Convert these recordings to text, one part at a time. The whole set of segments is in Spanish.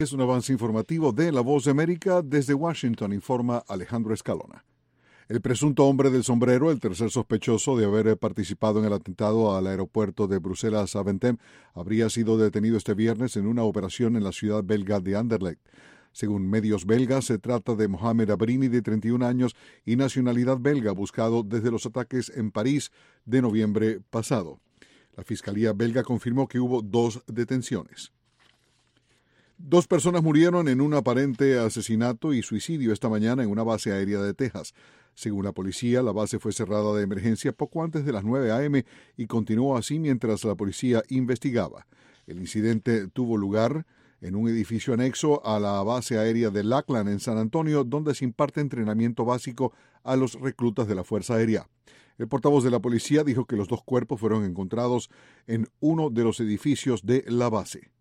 Es un avance informativo de La Voz de América. Desde Washington informa Alejandro Escalona. El presunto hombre del sombrero, el tercer sospechoso de haber participado en el atentado al aeropuerto de Bruselas-Zaventem, habría sido detenido este viernes en una operación en la ciudad belga de Anderlecht. Según medios belgas, se trata de Mohamed Abrini, de 31 años y nacionalidad belga, buscado desde los ataques en París de noviembre pasado. La Fiscalía belga confirmó que hubo 2 detenciones. 2 personas murieron en un aparente asesinato y suicidio esta mañana en una base aérea de Texas. Según la policía, la base fue cerrada de emergencia poco antes de las 9 a.m. y continuó así mientras la policía investigaba. El incidente tuvo lugar en un edificio anexo a la base aérea de Lackland en San Antonio, donde se imparte entrenamiento básico a los reclutas de la Fuerza Aérea. El portavoz de la policía dijo que los 2 cuerpos fueron encontrados en uno de los edificios de la base.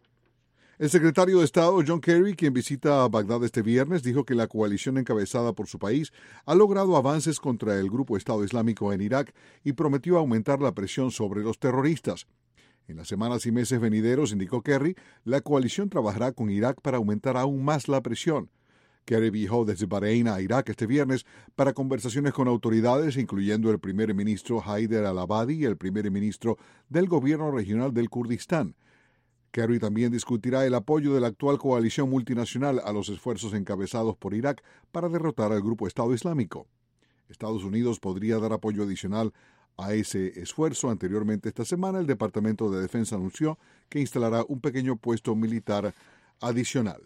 El secretario de Estado John Kerry, quien visita a Bagdad este viernes, dijo que la coalición encabezada por su país ha logrado avances contra el grupo Estado Islámico en Irak y prometió aumentar la presión sobre los terroristas. En las semanas y meses venideros, indicó Kerry, la coalición trabajará con Irak para aumentar aún más la presión. Kerry viajó desde Bahrein a Irak este viernes para conversaciones con autoridades, incluyendo el primer ministro Haider al-Abadi y el primer ministro del gobierno regional del Kurdistán. Kerry también discutirá el apoyo de la actual coalición multinacional a los esfuerzos encabezados por Irak para derrotar al grupo Estado Islámico. Estados Unidos podría dar apoyo adicional a ese esfuerzo. Anteriormente esta semana, el Departamento de Defensa anunció que instalará un pequeño puesto militar adicional.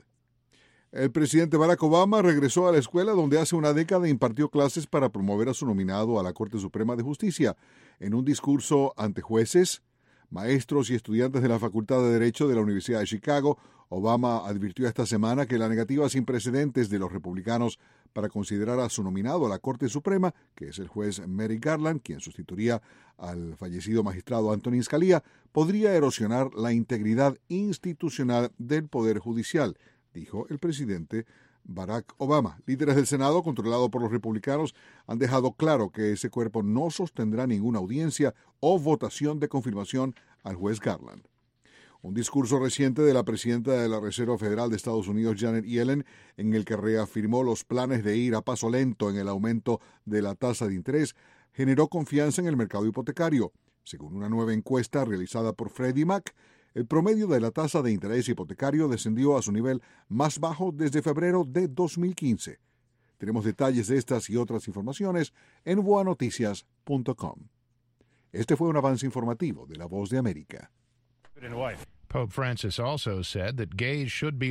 El presidente Barack Obama regresó a la escuela donde hace una década impartió clases para promover a su nominado a la Corte Suprema de Justicia. En un discurso ante jueces, maestros y estudiantes de la Facultad de Derecho de la Universidad de Chicago, Obama advirtió esta semana que la negativa sin precedentes de los republicanos para considerar a su nominado a la Corte Suprema, que es el juez Merrick Garland, quien sustituiría al fallecido magistrado Antonin Scalia, podría erosionar la integridad institucional del Poder Judicial, dijo el presidente Barack Obama. Líderes del Senado, controlado por los republicanos, han dejado claro que ese cuerpo no sostendrá ninguna audiencia o votación de confirmación al juez Garland. Un discurso reciente de la presidenta de la Reserva Federal de Estados Unidos, Janet Yellen, en el que reafirmó los planes de ir a paso lento en el aumento de la tasa de interés, generó confianza en el mercado hipotecario. Según una nueva encuesta realizada por Freddie Mac, el promedio de la tasa de interés hipotecario descendió a su nivel más bajo desde febrero de 2015. Tenemos detalles de estas y otras informaciones en boanoticias.com. Este fue un avance informativo de La Voz de América. Pope Francis also said that gays should be